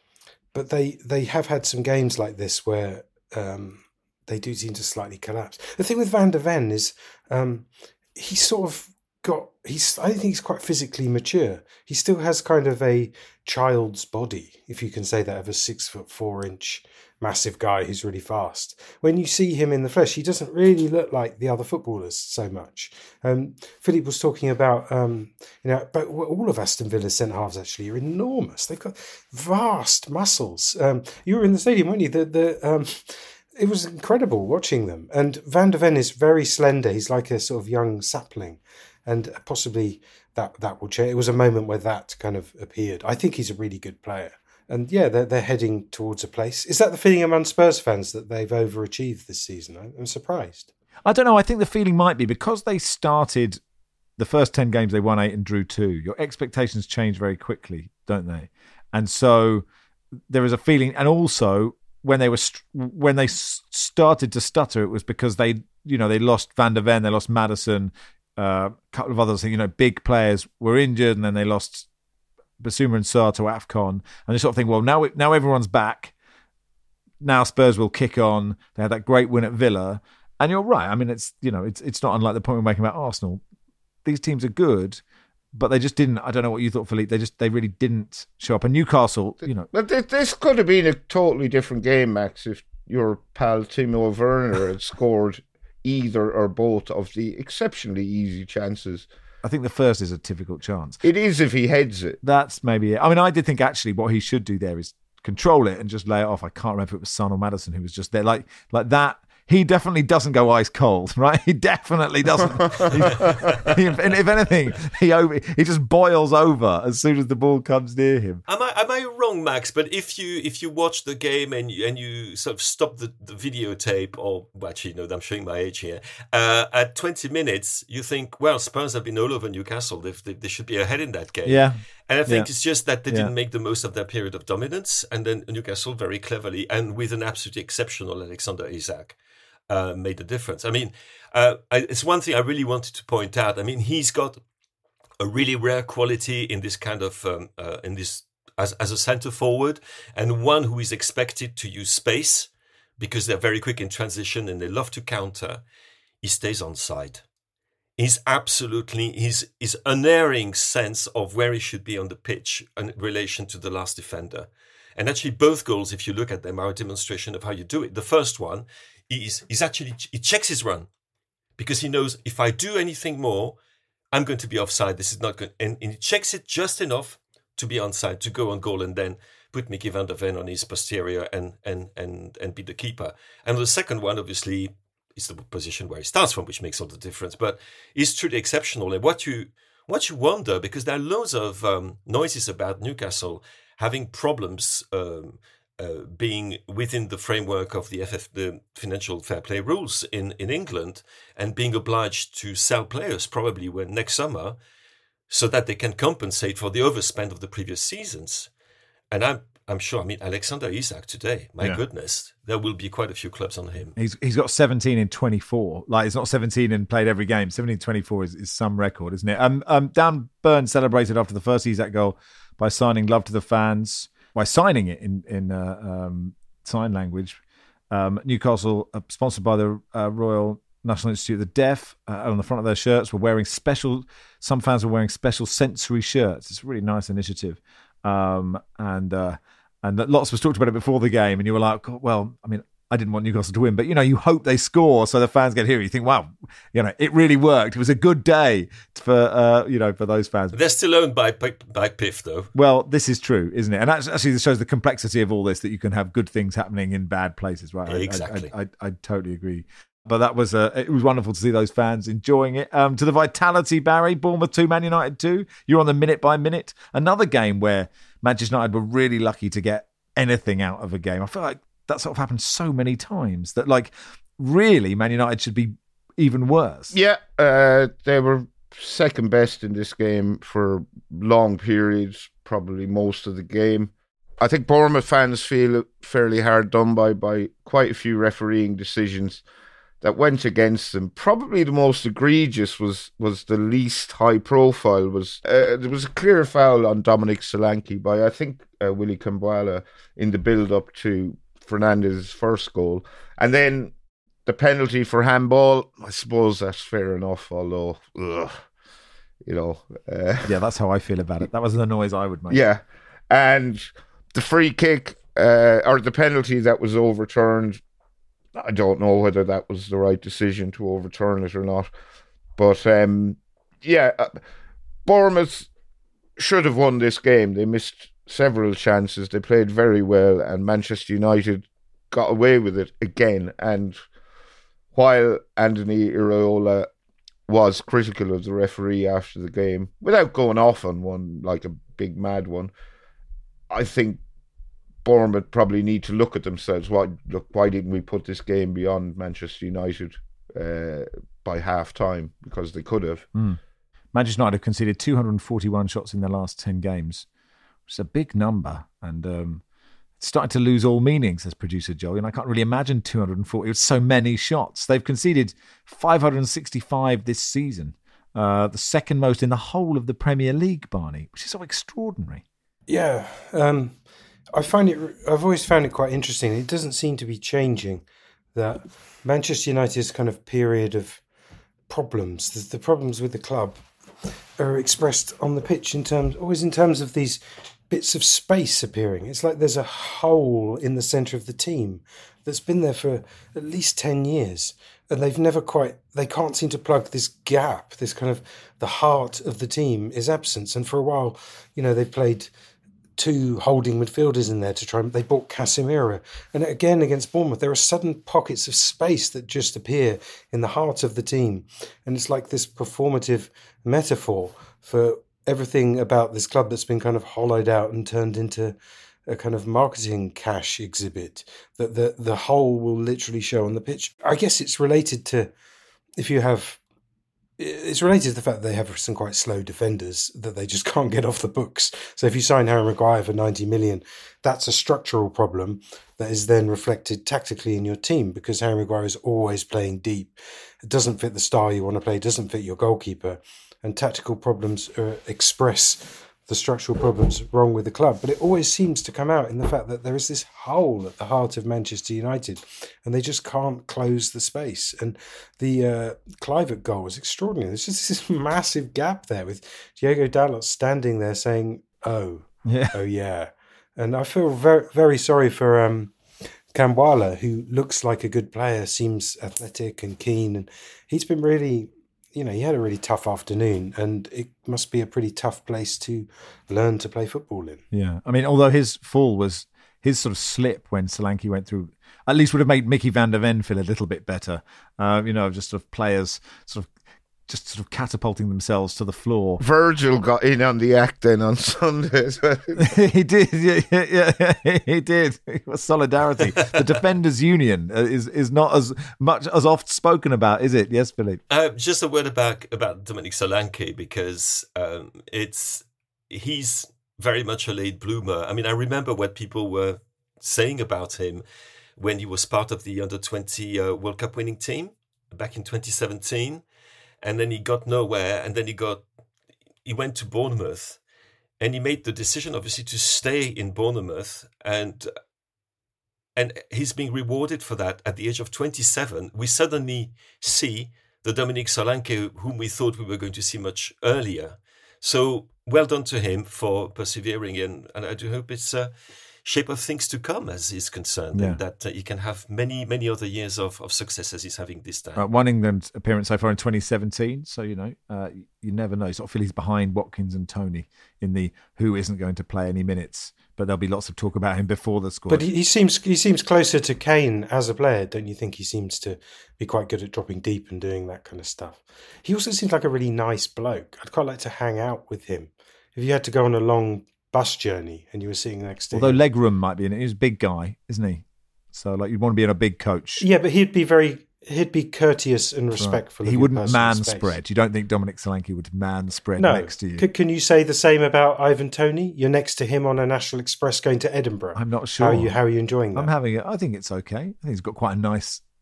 but they have had some games like this where they do seem to slightly collapse. The thing with Van de Ven is he's sort of I think he's quite physically mature. He still has kind of a child's body, if you can say that, of a 6'4" massive guy who's really fast. When you see him in the flesh, he doesn't really look like the other footballers so much. Philippe was talking about, but all of Aston Villa's centre halves actually are enormous. They've got vast muscles. You were in the stadium, weren't you? It was incredible watching them. And Van de Ven is very slender. He's like a sort of young sapling. And possibly that will change. It was a moment where that kind of appeared. I think he's a really good player. And yeah, they're heading towards a place. Is that the feeling among Spurs fans that they've overachieved this season? I'm surprised. I don't know. I think the feeling might be because they started the first 10 games, they won 8 and drew 2. Your expectations change very quickly, don't they? And so there is a feeling. And also, when they started to stutter, it was because they lost Van de Ven, they lost Maddison. A couple of others, big players were injured, and then they lost Basuma and Sarr to AFCON, and they sort of think, well, now everyone's back. Now Spurs will kick on. They had that great win at Villa, and you're right. I mean, it's not unlike the point we're making about Arsenal. These teams are good, but they just didn't. I don't know what you thought, Philippe. They really didn't show up. And Newcastle, But this could have been a totally different game, Max, if your pal Timo Werner had scored either or both of the exceptionally easy chances. I think the first is a difficult chance. It is if he heads it. That's maybe it. I mean, I did think actually what he should do there is control it and just lay it off. I can't remember if it was Son or Maddison who was just there. Like that. He definitely doesn't go ice cold, right? He definitely doesn't. And if anything, he just boils over as soon as the ball comes near him. Am I wrong, Max? But if you watch the game and you sort of stop the videotape, or actually, no, I'm showing my age here. At 20 minutes, you think, well, Spurs have been all over Newcastle. They should be ahead in that game. Yeah. And I think it's just that they didn't make the most of their period of dominance, and then Newcastle very cleverly and with an absolutely exceptional Alexander Isak. Made the difference. I mean, it's one thing I really wanted to point out. I mean, he's got a really rare quality in this kind of as a centre forward, and one who is expected to use space because they're very quick in transition and they love to counter. He stays on side. He's absolutely his unerring sense of where he should be on the pitch in relation to the last defender. And actually, both goals, if you look at them, are a demonstration of how you do it. The first one. He checks his run because he knows if I do anything more, I'm going to be offside. This is not good. And he checks it just enough to be onside, to go on goal and then put Mickey van der Ven on his posterior and be the keeper. And the second one, obviously, is the position where he starts from, which makes all the difference. But he's truly exceptional. And what you wonder, because there are loads of noises about Newcastle having problems being within the framework of the financial fair play rules in England, and being obliged to sell players probably next summer so that they can compensate for the overspend of the previous seasons. And I'm sure, I mean, Alexander Isak today, my goodness, there will be quite a few clubs on him. He's got 17 in 24. Like, it's not 17 and played every game. 17 in 24 is some record, isn't it? Dan Burn celebrated after the first Isak goal by signing love to the fans. By signing it in sign language. Newcastle, sponsored by the Royal National Institute of the Deaf, on the front of their shirts were wearing some fans were wearing special sensory shirts. It's a really nice initiative. And lots was talked about it before the game, and you were like, well, I mean, I didn't want Newcastle to win, but, you hope they score so the fans get here. You think, wow, it really worked. It was a good day for those fans. They're still owned by PIF, though. Well, this is true, isn't it? And actually, this shows the complexity of all this, that you can have good things happening in bad places, right? Exactly. I totally agree. But it was wonderful to see those fans enjoying it. To the vitality, Barry, Bournemouth 2, Man United 2. You're on the minute by minute. Another game where Manchester United were really lucky to get anything out of a game. I feel like that sort of happened so many times that, like, really, Man United should be even worse. Yeah, they were second best in this game for long periods, probably most of the game. I think Bournemouth fans feel fairly hard done by quite a few refereeing decisions that went against them. Probably the most egregious was the least high profile. There was a clear foul on Dominic Solanke by, I think, Willie Kambwala in the build-up to Fernandez's first goal. And then the penalty for handball, I suppose that's fair enough, although, yeah, that's how I feel about it. That was the noise I would make. Yeah. And the free kick, or the penalty that was overturned, I don't know whether that was the right decision to overturn it or not. But, Bournemouth should have won this game. They missed several chances. They played very well, and Manchester United got away with it again. And while Anthony Iraola was critical of the referee after the game, without going off on one like a big mad one, I think Bournemouth probably need to look at themselves. Why didn't we put this game beyond Manchester United by half time? Because they could have. Manchester United have conceded 241 shots in their last 10 games, which is a big number. And it's starting to lose all meaning, says producer Joey. And I can't really imagine 240. It's so many shots. They've conceded 565 this season, the second most in the whole of the Premier League, Barney, which is so extraordinary. Yeah. I've always found it quite interesting. It doesn't seem to be changing, that Manchester United's kind of period of problems, the problems with the club, are expressed on the pitch in terms of these bits of space appearing. It's like there's a hole in the centre of the team that's been there for at least 10 years, and they can't seem to plug this gap. This kind of, the heart of the team is absent, and for a while, they've played two holding midfielders in there they bought Casemiro. And again, against Bournemouth, there are sudden pockets of space that just appear in the heart of the team. And it's like this performative metaphor for everything about this club that's been kind of hollowed out and turned into a kind of marketing cash exhibit, that the whole will literally show on the pitch. I guess it's related to the fact that they have some quite slow defenders that they just can't get off the books. So if you sign Harry Maguire for 90 million, that's a structural problem that is then reflected tactically in your team, because Harry Maguire is always playing deep. It doesn't fit the style you want to play, doesn't fit your goalkeeper, and tactical problems express the structural problems wrong with the club. But it always seems to come out in the fact that there is this hole at the heart of Manchester United, and they just can't close the space. And the Kluivert goal was extraordinary. There's just this massive gap there with Diogo Dalot standing there saying, oh yeah. And I feel very, very sorry for Kambwala, who looks like a good player, seems athletic and keen, and he's been really... he had a really tough afternoon, and it must be a pretty tough place to learn to play football in. Yeah. I mean, although his fall was, his sort of slip when Solanke went through, at least would have made Mickey van der Ven feel a little bit better. Just sort of players sort of catapulting themselves to the floor. Virgil got in on the act then on Sunday. He did, yeah, he did. It was solidarity. The Defenders Union is not as much as oft spoken about, is it? Yes, Philippe. Just a word about Dominic Solanke, because he's very much a late bloomer. I mean, I remember what people were saying about him when he was part of the under-20 World Cup winning team back in 2017. And then he got nowhere, and then he went to Bournemouth, and he made the decision, obviously, to stay in Bournemouth, and he's being rewarded for that. At the age of 27, we suddenly see the Dominic Solanke whom we thought we were going to see much earlier. So well done to him for persevering, and I do hope it's shape of things to come as he's concerned, and that he can have many, many other years of success as he's having this time. One England appearance so far in 2017, so you never know. Sort of feel he's behind Watkins and Toney in the who isn't going to play any minutes, but there'll be lots of talk about him before the squad. But he seems closer to Kane as a player, don't you think? He seems to be quite good at dropping deep and doing that kind of stuff. He also seems like a really nice bloke. I'd quite like to hang out with him. If you had to go on a long bus journey and you were sitting next to him. Although legroom might be in it. He's a big guy, isn't he? So you'd want to be in a big coach. Yeah, but he'd be courteous and respectful. Right. He wouldn't man spread. You don't think Dominic Solanke would man spread next to you? Can you say the same about Ivan Toney? You're next to him on a National Express going to Edinburgh. I'm not sure. How are you enjoying that? I'm having it. I think it's okay. I think he's got quite a nice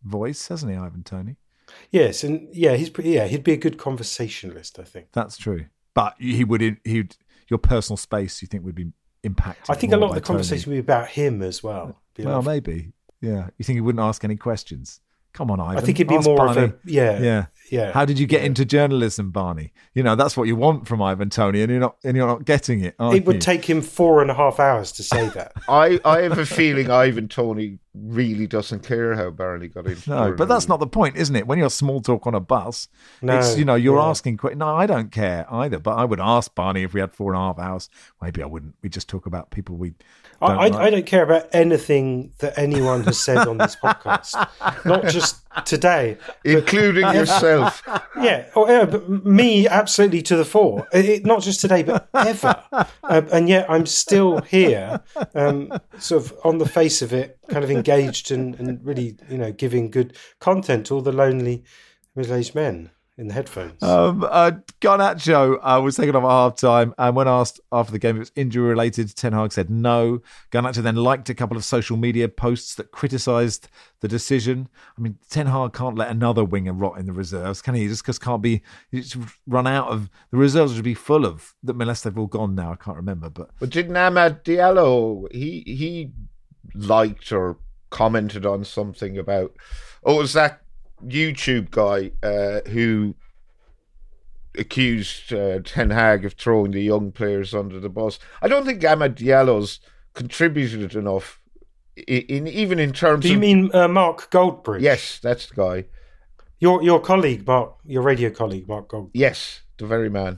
voice, hasn't he, Ivan Toney? Yes, and he'd be a good conversationalist, I think. That's true. But your personal space, you think, would be impacted. I think a lot of the conversation would be about him as well. Well, maybe. Yeah. You think he wouldn't ask any questions? Come on, Ivan. I think it'd be more Barney. Of a yeah. How did you get into journalism, Barney? That's what you want from Ivan Toney, and you're not getting it. It would take him 4.5 hours to say that. I have a feeling Ivan Toney really doesn't care how Barney got into. No, but that's not the point, isn't it? When you're small talk on a bus, you're asking. No, I don't care either. But I would ask Barney if we had 4.5 hours. Maybe I wouldn't. We just talk about people we. I don't care about anything that anyone has said on this podcast, not just today, including yourself. But me absolutely to the fore. Not just today, but ever. And yet I'm still here, sort of on the face of it, kind of engaged and really, giving good content to all the lonely middle-aged men in the headphones. Garnacho was taken off at half-time, and when asked after the game if it was injury-related, Ten Hag said no. Garnacho then liked a couple of social media posts that criticised the decision. I mean, Ten Hag can't let another winger rot in the reserves, can he? Just because can't be run out of... The reserves would be full of them unless they've all gone now. I can't remember. But didn't Amad Diallo, he liked or commented on something about... Oh, it was that YouTube guy who accused Ten Hag of throwing the young players under the bus. I don't think Amad Diallo's contributed enough even in terms of... Do you mean Mark Goldbridge? Yes, that's the guy. Your colleague, Mark, your radio colleague, Mark Goldbridge. Yes, the very man.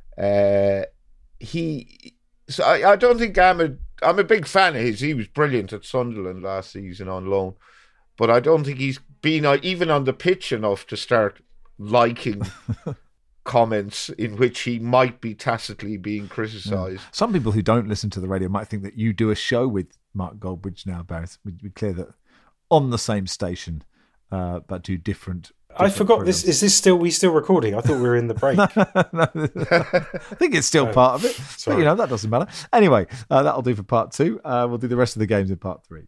So I don't think I'm a big fan of his. He was brilliant at Sunderland last season on loan. But I don't think he's been even on the pitch enough to start liking comments in which he might be tacitly being criticised. Yeah. Some people who don't listen to the radio might think that you do a show with Mark Goldbridge now, Barrett. We'd be clear that on the same station, but do different. I forgot programs. this. Is this still recording? I thought we were in the break. No. I think it's still part of it. Sorry. But, that doesn't matter. Anyway, that'll do for part 2. We'll do the rest of the games in part 3.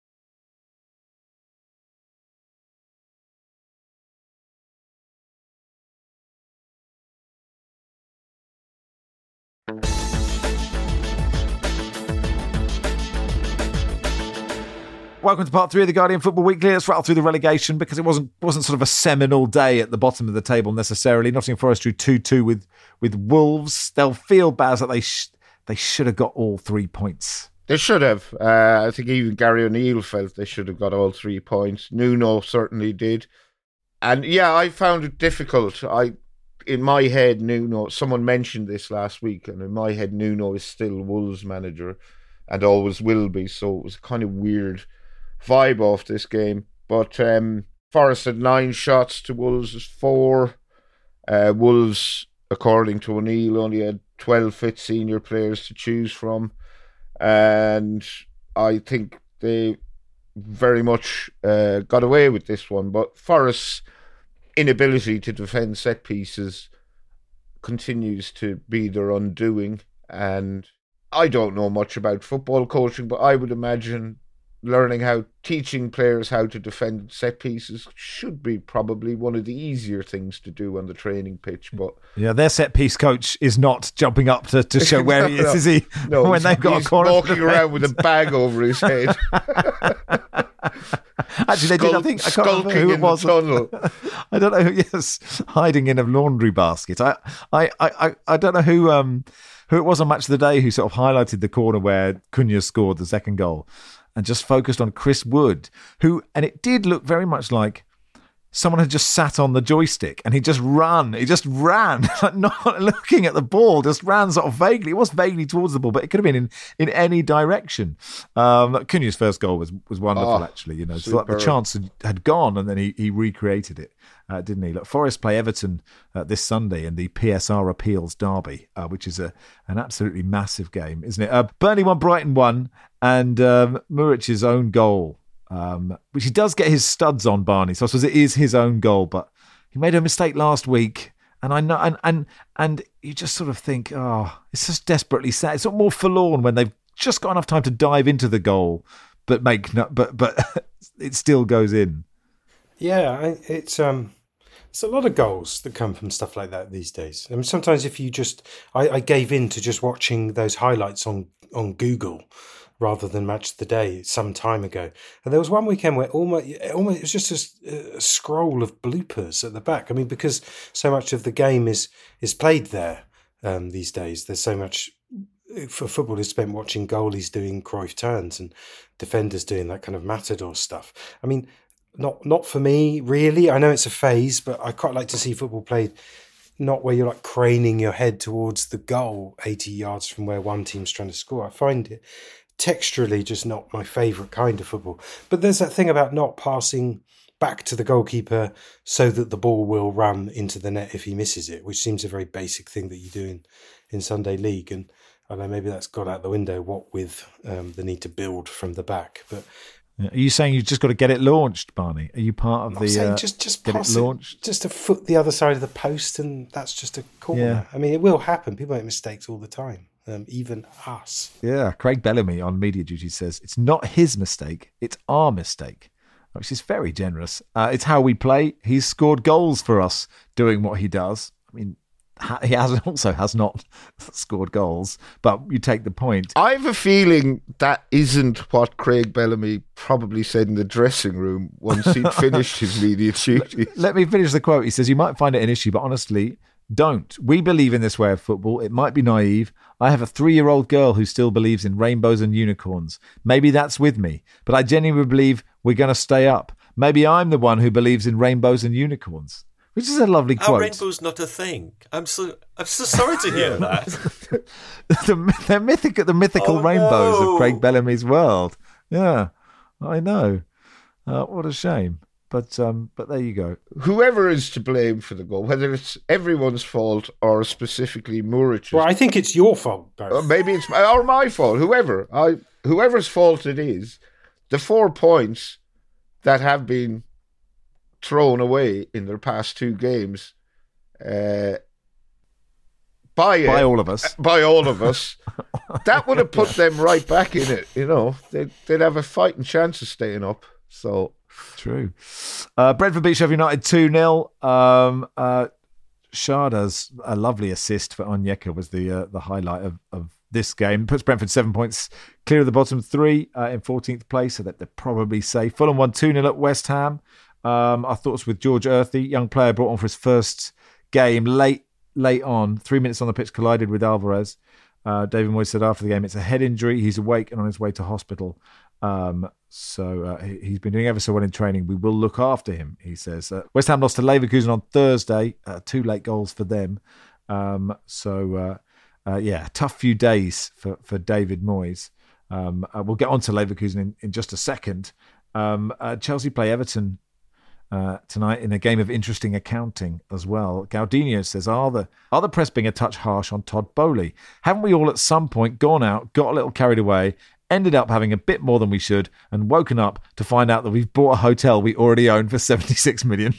Welcome to part 3 of the Guardian Football Weekly. Let's rattle through the relegation because it wasn't sort of a seminal day at the bottom of the table necessarily. Nottingham Forest drew 2-2 with Wolves. They'll feel bad that they should have got all 3 points. They should have. I think even Gary O'Neill felt they should have got all 3 points. Nuno certainly did. And I found it difficult. In my head, Nuno, someone mentioned this last week, and in my head, Nuno is still Wolves manager and always will be. So it was a kind of weird vibe off this game. But Forest had 9 shots to Wolves' 4. Wolves, according to O'Neill, only had 12 fit senior players to choose from. And I think they very much got away with this one. But Forest's inability to defend set pieces continues to be their undoing. And I don't know much about football coaching, but I would imagine teaching players how to defend set pieces should be probably one of the easier things to do on the training pitch. But their set piece coach is not jumping up to show where he is he? No, when they've got a corner, walking around with a bag over his head. Actually, they did. I can't remember who it was. Tunnel. I don't know. Yes, hiding in a laundry basket. I don't know who it was on Match of the Day who sort of highlighted the corner where Cunha scored the second goal, and just focused on Chris Wood, and it did look very much like someone had just sat on the joystick and he just ran, like not looking at the ball, just ran sort of vaguely. It was vaguely towards the ball, but it could have been in any direction. Cunha's first goal was wonderful, actually. So like the chance had gone, and then he recreated it, didn't he? Look, Forest play Everton this Sunday in the PSR Appeals Derby, which is an absolutely massive game, isn't it? Burnley won, Brighton won, and Murich's own goal, which he does get his studs on, Barney, so I suppose it is his own goal, but he made a mistake last week, and I know, and you just sort of think, it's just desperately sad. It's not more forlorn when they've just got enough time to dive into the goal, but it still goes in. Yeah, it's a lot of goals that come from stuff like that these days. I mean, sometimes if you just, I gave in to just watching those highlights on Google rather than Match of the Day some time ago. And there was one weekend where almost it was just a scroll of bloopers at the back. I mean, because so much of the game is played there these days. There's so much for football is spent watching goalies doing Cruyff turns and defenders doing that kind of matador stuff. I mean, not for me, really. I know it's a phase, but I quite like to see football played not where you're like craning your head towards the goal 80 yards from where one team's trying to score. I find it texturally just not my favourite kind of football. But there's that thing about not passing back to the goalkeeper so that the ball will run into the net if he misses it, which seems a very basic thing that you do in Sunday League. And I know maybe that's gone out the window, what with the need to build from the back. But are you saying you've just got to get it launched, Barney? Are you part of the just get pass it launched? Just a foot the other side of the post, and that's just a corner. Yeah. I mean, it will happen. People make mistakes all the time, even us. Yeah, Craig Bellamy on Media Duty says it's not his mistake, it's our mistake, which is very generous. It's how we play. He's scored goals for us doing what he does. I mean, he has not scored goals, but you take the point. I have a feeling that isn't what Craig Bellamy probably said in the dressing room once he'd finished his media duties. Let me finish the quote. He says, "You might find it an issue, but honestly, don't. We believe in this way of football. It might be naive. I have a 3-year-old girl who still believes in rainbows and unicorns. Maybe that's with me, but I genuinely believe we're going to stay up. Maybe I'm the one who believes in rainbows and unicorns." Which is a lovely quote. Our rainbow's not a thing. I'm so sorry to hear that. the mythical rainbows of Craig Bellamy's world. Yeah, I know. What a shame. But there you go. Whoever is to blame for the goal, whether it's everyone's fault or specifically Murich's. Well, I think it's your fault, both. Or maybe it's my fault. Whoever's fault it is, the 4 points that have been thrown away in their past 2 games by all of us. By all of us. That would have put them right back in it. You know, they'd have a fighting chance of staying up. So true. Brentford beat Sheffield United 2-0. Sharda's a lovely assist for Onyeka was the highlight of this game. Puts Brentford 7 points clear of the bottom 3 in 14th place, so that they're probably safe. Fulham won 2-0 at West Ham. Our thoughts with George Earthy, young player brought on for his first game late on, 3 minutes on the pitch, collided with Alvarez. David Moyes said after the game, it's a head injury. He's awake and on his way to hospital. So he's been doing ever so well in training. We will look after him, he says. West Ham lost to Leverkusen on Thursday. 2 late goals for them. Tough few days for David Moyes. We'll get on to Leverkusen in just a second. Chelsea play Everton tonight in a game of interesting accounting as well. Gaudinho says, are the press being a touch harsh on Todd Boehly? Haven't we all at some point gone out, got a little carried away, ended up having a bit more than we should, and woken up to find out that we've bought a hotel we already own for £76 million?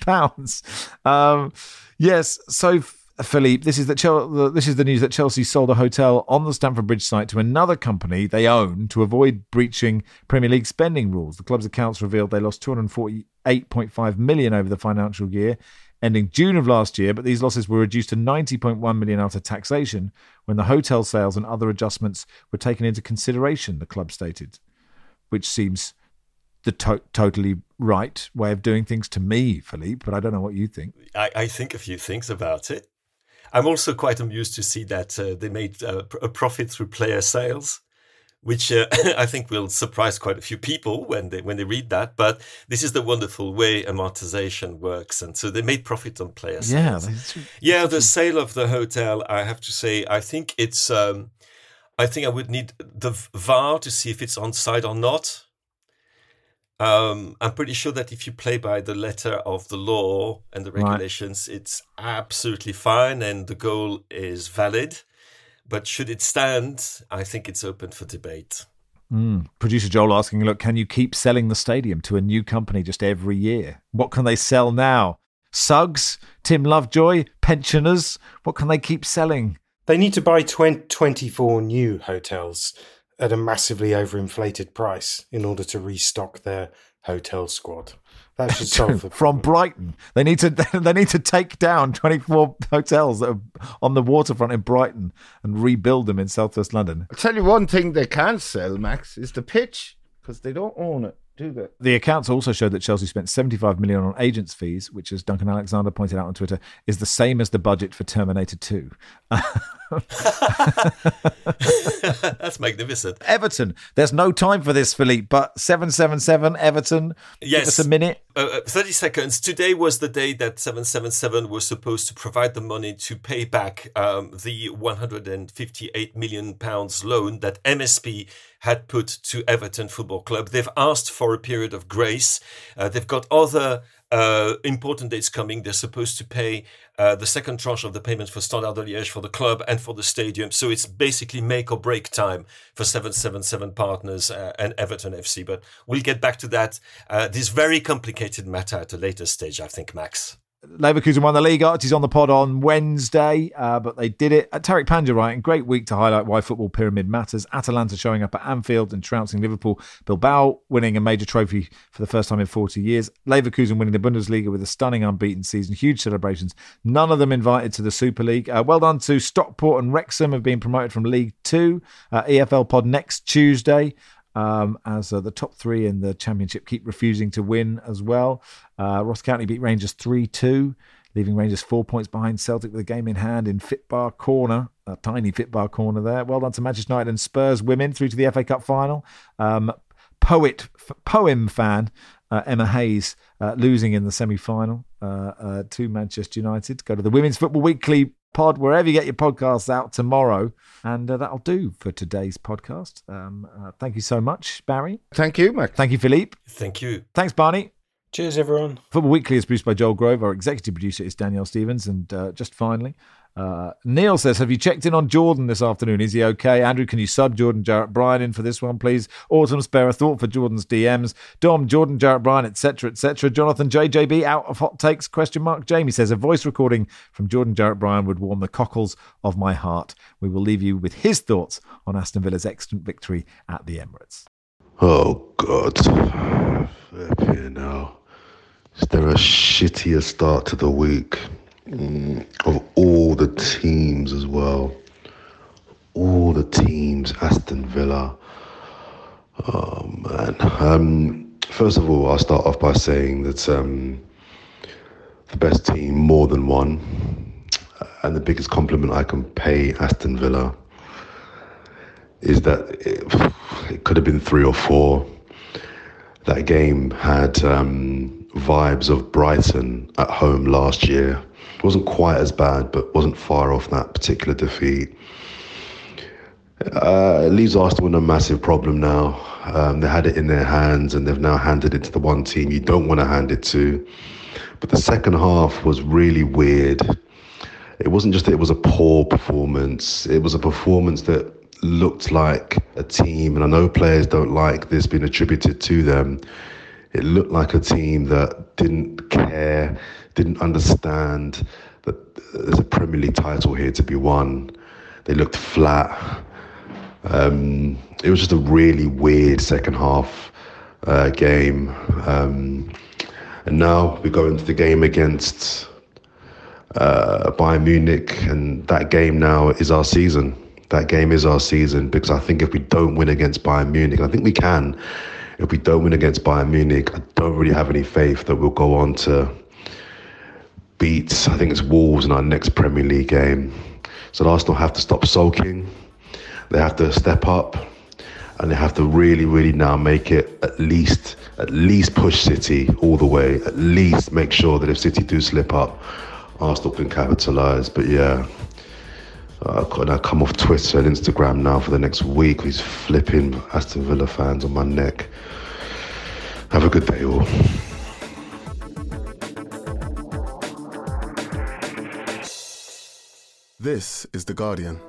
Yes, so Philippe, this is the news that Chelsea sold a hotel on the Stamford Bridge site to another company they own to avoid breaching Premier League spending rules. The club's accounts revealed they lost $248.5 million over the financial year ending June of last year, but these losses were reduced to $90.1 million after taxation when the hotel sales and other adjustments were taken into consideration, the club stated, which seems the totally right way of doing things to me, Philippe, but I don't know what you think. I think a few things about it. I'm also quite amused to see that they made a profit through player sales, which I think will surprise quite a few people when they read that. But this is the wonderful way amortization works, and so they made profit on player sales. The sale of the hotel. I have to say, I think it's. I think I would need the VAR to see if it's onside or not. I'm pretty sure that if you play by the letter of the law and the regulations, It's absolutely fine and the goal is valid. But should it stand, I think it's open for debate. Producer Joel asking, look, can you keep selling the stadium to a new company just every year? What can they sell now? Suggs? Tim Lovejoy? Pensioners? What can they keep selling? They need to buy 24 new hotels at a massively overinflated price in order to restock their hotel squad. That should solve it. From Brighton. They need to take down 24 hotels that are on the waterfront in Brighton and rebuild them in southwest London. I'll tell you one thing they can't sell, Max, is the pitch, because they don't own it, do they? The accounts also showed that Chelsea spent 75 million on agents' fees, which, as Duncan Alexander pointed out on Twitter, is the same as the budget for Terminator 2. That's magnificent. Everton. There's no time for this, Philippe, but 777 Everton. Yes. Give us a minute. 30 seconds. Today was the day that 777 was supposed to provide the money to pay back the £158 million loan that MSP had put to Everton Football Club. They've asked for a period of grace. They've got other important dates coming. They're supposed to pay the second tranche of the payments for Standard de Liège, for the club and for the stadium. So it's basically make or break time for 777 partners and Everton FC. But we'll get back to that. This very complicated matter at a later stage, I think, Max. Leverkusen won the league. Archie's on the pod on Wednesday, but they did it. Tarek Panja writing, great week to highlight why football pyramid matters. Atalanta showing up at Anfield and trouncing Liverpool. Bilbao winning a major trophy for the first time in 40 years. Leverkusen winning the Bundesliga with a stunning unbeaten season. Huge celebrations. None of them invited to the Super League. Well done to Stockport and Wrexham, have been promoted from League 2. EFL pod next Tuesday. As the top three in the Championship keep refusing to win as well. Ross County beat Rangers 3-2, leaving Rangers 4 points behind Celtic with a game in hand in Fitbar Corner, a tiny Fitbar Corner there. Well done to Manchester United and Spurs women through to the FA Cup final. Poem fan Emma Hayes losing in the semi-final to Manchester United. Go to the Women's Football Weekly pod wherever you get your podcasts out tomorrow, and that'll do for today's podcast. Thank you so much, Barry. Thank you, Max. Thank you, Philippe. Thank you. Thanks, Barney. Cheers, everyone. Football Weekly is produced by Joel Grove. Our executive producer is Danielle Stevens. And just finally, Neil says, have you checked in on Jordan this afternoon? Is he okay? Andrew, can you sub Jordan Jarrett Bryan in for this one, please? Autumn, spare a thought for Jordan's DMs. Dom, Jordan Jarrett Bryan, etc., etc. Jonathan, JJB, out of hot takes, ? Jamie says, a voice recording from Jordan Jarrett Bryan would warm the cockles of my heart. We will leave you with his thoughts on Aston Villa's excellent victory at the Emirates. Oh, God. Flipping hell. Is there a shittier start to the week? Of all the teams as well. All the teams, Aston Villa. Oh, man. First of all, I'll start off by saying that the best team, more than one, and the biggest compliment I can pay Aston Villa is that it could have been 3 or 4. That game had vibes of Brighton at home last year. It wasn't quite as bad, but wasn't far off that particular defeat. It leaves Arsenal in a massive problem now. They had it in their hands and they've now handed it to the one team you don't want to hand it to. But the second half was really weird. It wasn't just that it was a poor performance. It was a performance that looked like a team, and I know players don't like this being attributed to them. It looked like a team that didn't care, didn't understand that there's a Premier League title here to be won. They looked flat. It was just a really weird second half game. And now we go into the game against Bayern Munich, and that game now is our season. That game is our season, because I think if we don't win against Bayern Munich, I think we can. If we don't win against Bayern Munich, I don't really have any faith that we'll go on to beat, I think it's Wolves in our next Premier League game. So Arsenal have to stop sulking. They have to step up, and they have to really, really now make it at least push City all the way. At least make sure that if City do slip up, Arsenal can capitalise. But yeah, I've got to now come off Twitter and Instagram now for the next week. These flipping Aston Villa fans on my neck. Have a good day, all. This is The Guardian.